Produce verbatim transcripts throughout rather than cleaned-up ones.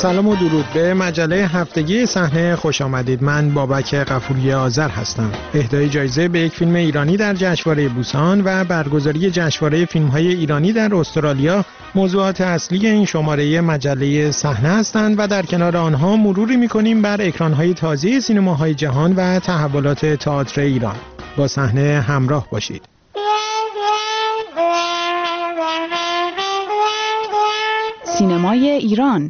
سلام و درود. به مجله هفتگی صحنه خوش آمدید. من بابک غفوری آذر هستم. اهدای جایزه به یک فیلم ایرانی در جشنواره بوسان و برگزاری جشنواره فیلم‌های ایرانی در استرالیا موضوعات اصلی این شماره مجله صحنه هستند و در کنار آنها مروری می‌کنیم بر اکران‌های تازه سینماهای جهان و تحولات تئاتر ایران. با صحنه همراه باشید. سینمای ایران.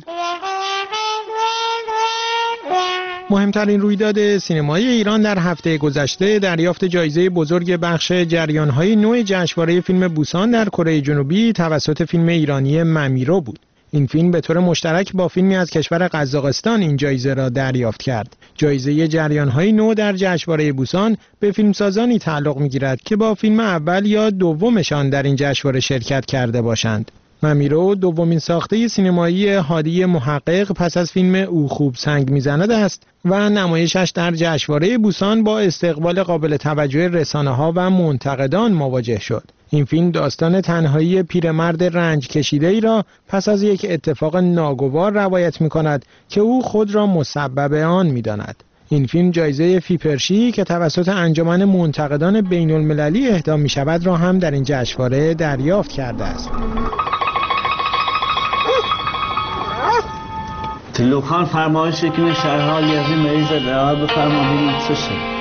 مهمترین رویداد سینمایی ایران در هفته گذشته دریافت جایزه بزرگ بخش جریان‌های نو جشنواره فیلم بوسان در کره جنوبی توسط فیلم ایرانی ممیرو بود. این فیلم به طور مشترک با فیلمی از کشور قزاقستان این جایزه را دریافت کرد. جایزه جریان‌های نو در جشنواره بوسان به فیلمسازانی تعلق می‌گیرد که با فیلم اول یا دومشان در این جشنواره شرکت کرده باشند. ممیرو دومین ساخته سینمایی هادی محقق پس از فیلم او خوب سنگ میزند است و نمایشش در جشنواره بوسان با استقبال قابل توجه رسانه‌ها و منتقدان مواجه شد. این فیلم داستان تنهایی پیرمرد رنج کشیده ای را پس از یک اتفاق ناگوار روایت می‌کند که او خود را مسبب آن می‌داند. این فیلم جایزه فیپرشی که توسط انجمن منتقدان بین‌المللی اهدا می‌شود را هم در این جشنواره دریافت کرده است. تلوخان فرمایش که شهرها یزی مریض رعایت بفرما ببینید چه شد.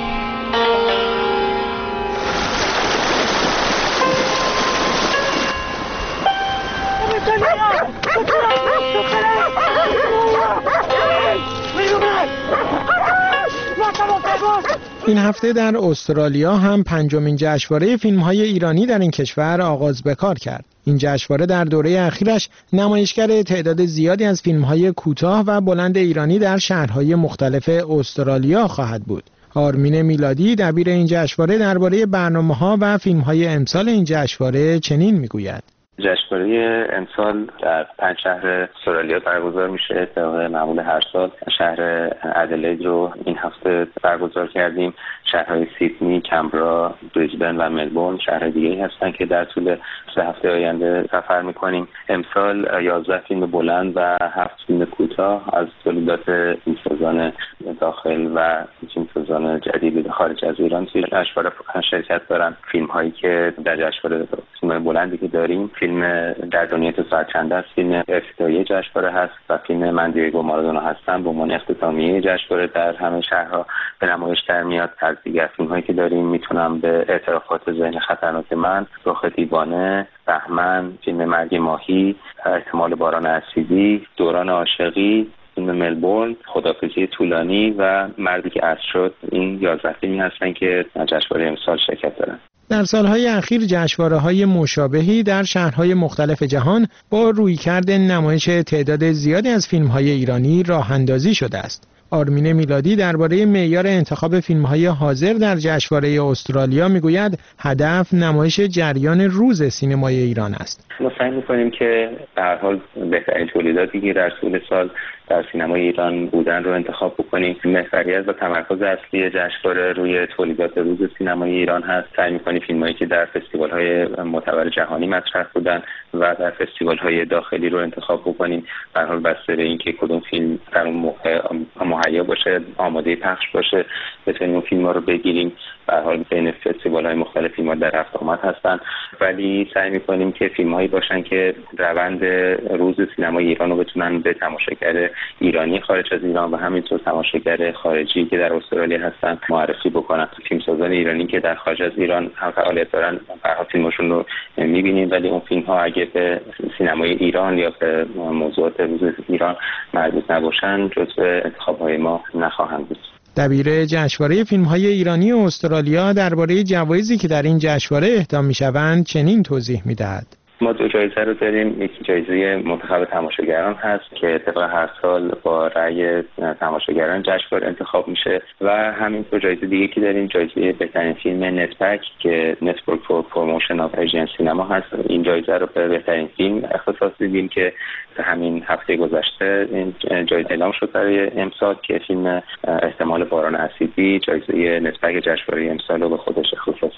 این هفته در استرالیا هم پنجمین جشنواره فیلم‌های ایرانی در این کشور آغاز به کار کرد. این جشنواره در دوره اخیرش نمایشگر تعداد زیادی از فیلم‌های کوتاه و بلند ایرانی در شهرهای مختلف استرالیا خواهد بود. آرمین میلادی دبیر این جشنواره درباره برنامه‌ها و فیلم‌های امسال این جشنواره چنین می‌گوید: جشنواره امسال در پنج شهر استرالیا برگزار میشه. طبق معمول هر سال شهر ادلید رو این هفته برگزار کردیم. شهرهای سیدنی، کمبرا، بریزبن و ملبورن شهرهای دیگه‌ای هستن که در طول سه هفته آینده سفر میکنیم. امسال یازده فیلم بلند و هفت فیلم کوتاه از تولیدات فیلمسازان داخل و فیلمسازان جدید خارج از ایران توی جشنواره شرکت دارن. فیلم‌هایی که در جشنواره فیلم بلندی که داریم، فیلم در دنیای تو ساعت چند است فیلم افتتاحیه جشنواره هست و فیلم من دیگو مارادونا هستم به عنوان اختتامیه جشنواره در همه شهرها به نمایش در میاد. از دیگر فیلم‌هایی که داریم میتونم به اعترافات ذهن خطرناک من، رخ دیوانه، بهمن، فیلم مرگ ماهی، احتمال باران اسیدی، دوران عاشقی، فیلم ملبورن، خدافظی طولانی و مردی که اسب شد، این یازده فیلمی هستن که در جشنواره امسال شرکت دارن. در سالهای اخیر جشنواره‌های مشابهی در شهرهای مختلف جهان با رویکرد نمایش تعداد زیادی از فیلم‌های ایرانی راه‌اندازی شده است. آرمین میلادی درباره معیار انتخاب فیلم‌های حاضر در جشنواره استرالیا میگوید هدف نمایش جریان روز سینمای ایران است. ما سعی می‌کنیم که به هر حال بهترین تولیداتی که در طول سال در سینمای ایران بودن رو انتخاب بکنیم. محوریت و تمرکز اصلی جشنواره روی تولیدات روز سینمای ایران هست. سعی می‌کنیم فیلمایی که در فستیوال‌های معتبر جهانی مطرح بودن و در فستیوال‌های داخلی رو انتخاب بکنیم. به هر حال بسته به اینکه کدوم فیلم در اون موقع مهیا باشه، آماده پخش باشه، بتونیم اون فیلم‌ها رو بگیریم. به هر حال بین فستیوال‌های مختلف فیلم‌ها در رفت آمد هستن، ولی سعی می‌کنیم که فیلم‌هایی باشن که روند روز سینمای ایران رو بتونن به تماشاگر ایرانی خارج از ایران و همینطور تماشاگر خارجی که در استرالیا هستن معرفی بکنن. فیلمسازان ایرانی که در خارج از ایران هم فعالیت دارن، به هر حال فیلمشون رو می‌بینیم، ولی اون فیلم‌ها اگه به سینمای ایران یا به موضوعات روز ایران مربوط نباشن، جزو انتخاب‌های ما نخواهند بود. دبیر جشنواره فیلم‌های ایرانی استرالیا درباره جوایزی که در این جشنواره اهدا می‌شوند چنین توضیح می‌دهد: ما دو جایزه رو داریم. یکی جایزه منتخب تماشاگران هست که طبق هر سال با رأی تماشاگران جشنواره انتخاب میشه و همینطور جایزه دیگه که داریم جایزه بهترین فیلم نتپک که نتورک فور پروموشن آف ایژین سینما هست. این جایزه رو به بهترین فیلم اختصاص دیدیم که همین هفته گذشته این جایزه اعلام شد برای امسال که فیلم احتمال باران اسیدی جایزه نتپک جشنواره امسال رو به خودش اختصاص داد.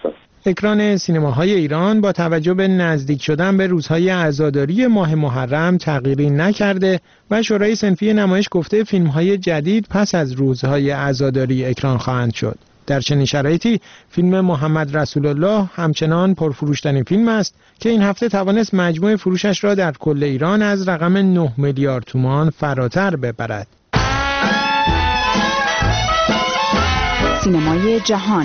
اکران سینماهای ایران با توجه به نزدیک شدن به روزهای عزاداری ماه محرم تغییری نکرده و شورای صنفی نمایش گفته فیلم‌های جدید پس از روزهای عزاداری اکران خواهند شد. در چنین شرایطی فیلم محمد رسول الله همچنان پرفروش‌ترین فیلم است که این هفته توانست مجموع فروشش را در کل ایران از رقم نه میلیارد تومان فراتر ببرد. سینمای جهان.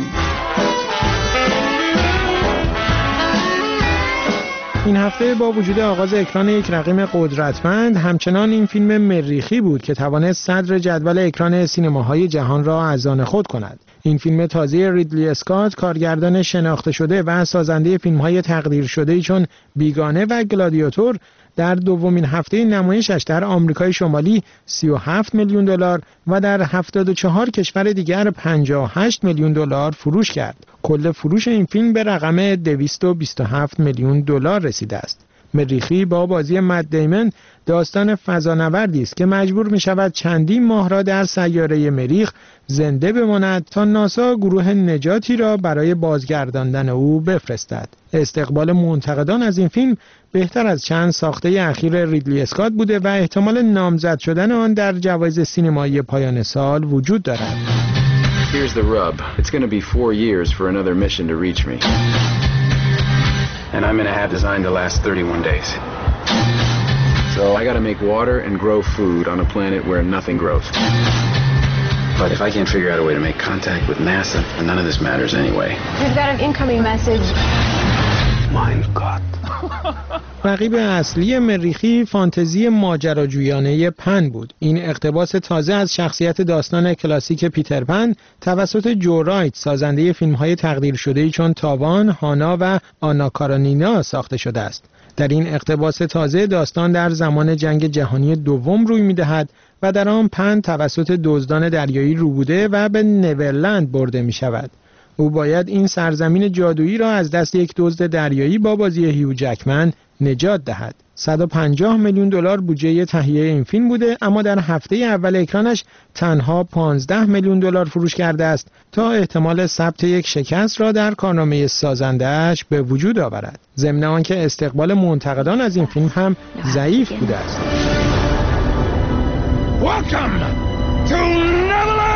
این هفته با وجود آغاز اکران یک رقیب قدرتمند، همچنان این فیلم مریخی بود که توانست صدر جدول اکران سینماهای جهان را از آن خود کند. این فیلم تازه ریدلی اسکات، کارگردان شناخته شده و سازنده فیلم‌های تقدیر شده‌ای چون بیگانه و گلادیاتور، در دومین هفته نمایشش در آمریکای شمالی سی و هفت میلیون دلار و در هفتاد و چهار کشور دیگر پنجاه و هشت میلیون دلار فروش کرد. کل فروش این فیلم به رقم دویست و بیست و هفت میلیون دلار رسیده است. مریخی با بازی مت دیمن داستان فضانوردی است که مجبور می شود چندین ماه را در سیاره مریخ زنده بماند تا ناسا گروه نجاتی را برای بازگرداندن او بفرستد. استقبال منتقدان از این فیلم بهتر از چند ساخته اخیر ریدلی اسکات بوده و احتمال نامزد شدن آن در جوایز سینمایی پایان سال وجود دارد. Here's the rub. It's going to be four years for another mission to reach me. And I'm going to have designed to last thirty-one days. So I got to make water and grow food on a planet where nothing grows. But if I can't figure out a way to make contact with NASA, then none of this matters anyway. We've got an incoming message. My God. رقیب اصلی مریخی فانتزی ماجراجویانه پن بود. این اقتباس تازه از شخصیت داستان کلاسیک پیتر پن توسط جو رایت، سازنده فیلم‌های تقدیر شده‌ای چون تاوان، هانا و آنا کارانینا ساخته شده است. در این اقتباس تازه داستان در زمان جنگ جهانی دوم روی می‌دهد و در آن پن توسط دزدان دریایی روبوده و به نیورلند برده می‌شود. او باید این سرزمین جادویی را از دست یک دزد دریایی با بازی هیو جکمن نجات دهد. صد و پنجاه میلیون دلار بودجه تهیه این فیلم بوده، اما در هفته اول اکرانش تنها پانزده میلیون دلار فروش کرده است تا احتمال ثبت یک شکست را در کارنامه سازنده‌اش به وجود آورد. ضمن آنکه استقبال منتقدان از این فیلم هم ضعیف بوده است. Welcome to Neverland!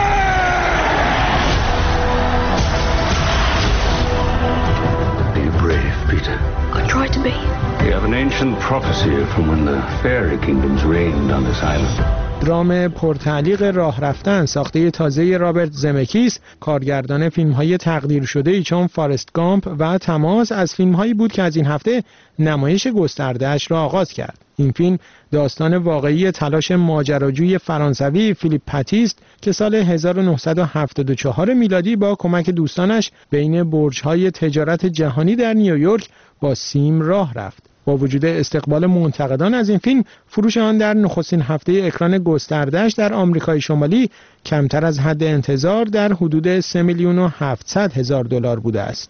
Peter. I tried to be. We have an ancient prophecy from when the fairy kingdoms reigned on this island. درام پرتعلیق راه رفتن ساخته تازه رابرت زمکیس، کارگردان فیلم‌های تقدیر شده‌ای چون فارست گامپ و تماس، از فیلم‌هایی بود که از این هفته نمایش گسترده‌اش را آغاز کرد. این فیلم داستان واقعی تلاش ماجراجوی فرانسوی فیلیپ پاتیست که سال هزار و نهصد و هفتاد و چهار میلادی با کمک دوستانش بین برج‌های تجارت جهانی در نیویورک با سیم راه رفت. با وجود استقبال منتقدان از این فیلم، فروش آن در نخستین هفته اکران گسترده‌اش در آمریکای شمالی کمتر از حد انتظار در حدود سه میلیون و هفتصد هزار دلار بوده است.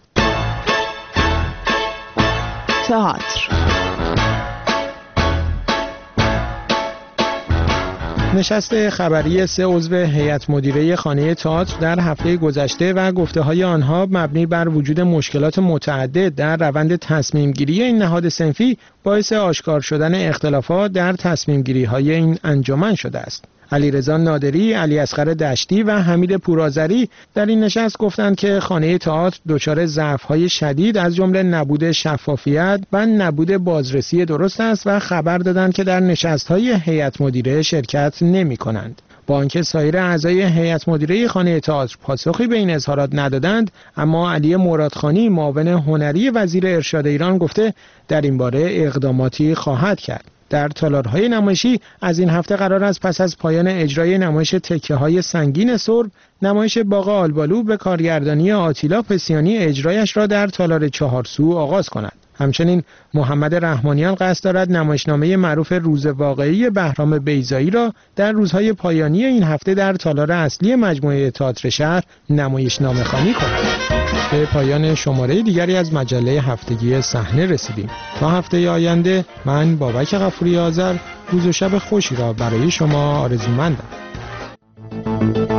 تئاتر. نشست خبری سه عضو هیئت مدیره خانه تئاتر در هفته گذشته و گفته‌های آنها مبنی بر وجود مشکلات متعدد در روند تصمیم گیری این نهاد صنفی باعث آشکار شدن اختلافات در تصمیم گیری های این انجمن شده است. علیرضا نادری، علی اصغر دشتی و حمید پورآذری در این نشست گفتند که خانه تئاتر دچار ضعف‌های شدید از جمله نبود شفافیت و نبود بازرسی درست است و خبر دادند که در نشست‌های هیئت مدیره شرکت نمی‌کنند. با آنکه سایر اعضای هیئت مدیره خانه تئاتر پاسخی به این اظهارات ندادند، اما علی مرادخانی، معاون هنری وزیر ارشاد ایران، گفته در این باره اقداماتی خواهد کرد. در تالارهای نمایشی از این هفته قرار است پس از پایان اجرای نمایش تکه‌های سنگین سرب، نمایش باغ آلبالو به کارگردانی آتیلا پسیانی اجرایش را در تالار چهارسو آغاز کند. همچنین محمد رحمانیان قصد دارد نمایشنامه معروف روز واقعی بهرام بیضایی را در روزهای پایانی این هفته در تالار اصلی مجموعه تئاتر شهر نمایشنامه خوانی کند. به پایان شماره دیگری از مجله هفتگی صحنه رسیدیم. تا هفته آینده من بابک غفوری آذر روز و شب خوشی را برای شما آرزومندم.